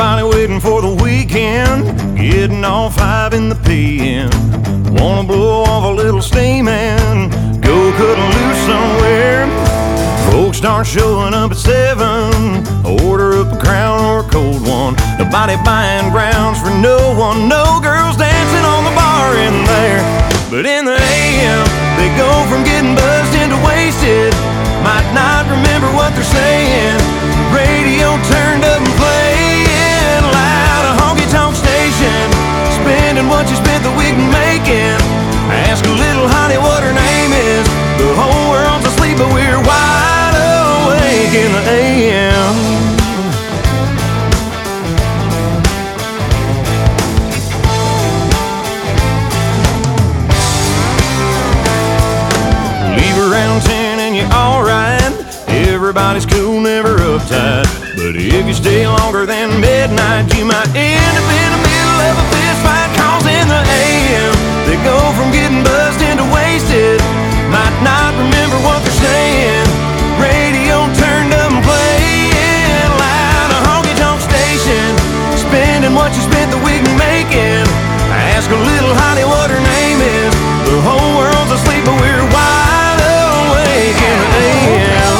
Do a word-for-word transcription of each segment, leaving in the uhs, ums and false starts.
Everybody waiting for the weekend, getting off five in the P M. Wanna blow off a little steam and go cut loose somewhere. Folks start showing up at seven, order up a crown or a cold one. Nobody buying grounds for no one, no girls dancing on the bar in there. But in the A M, they go from getting buzzed into wasted. Might not remember what they're saying. Radio turned up and playing loud, a honky-tonk station, spending what you spent the week making. Ask a little honey what her name is. The whole world's asleep, but we're wide awake in the A M. Leave around ten and you're alright. Everybody's cool, never uptight. But if you stay longer than midnight, you might end up in the middle of a fist fight. Cause in the A M, they go from getting buzzed into wasted. Might not remember what they're saying. Radio turned up and playing loud, a honky-tonk station, spending what you spent the week making. Ask a little hottie what her name is. The whole world's asleep, but we're wide awake in the A M.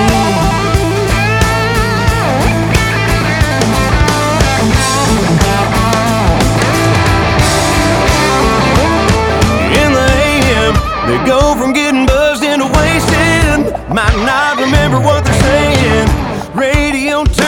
They go from getting buzzed into wasted. Might not remember what they're saying. Radio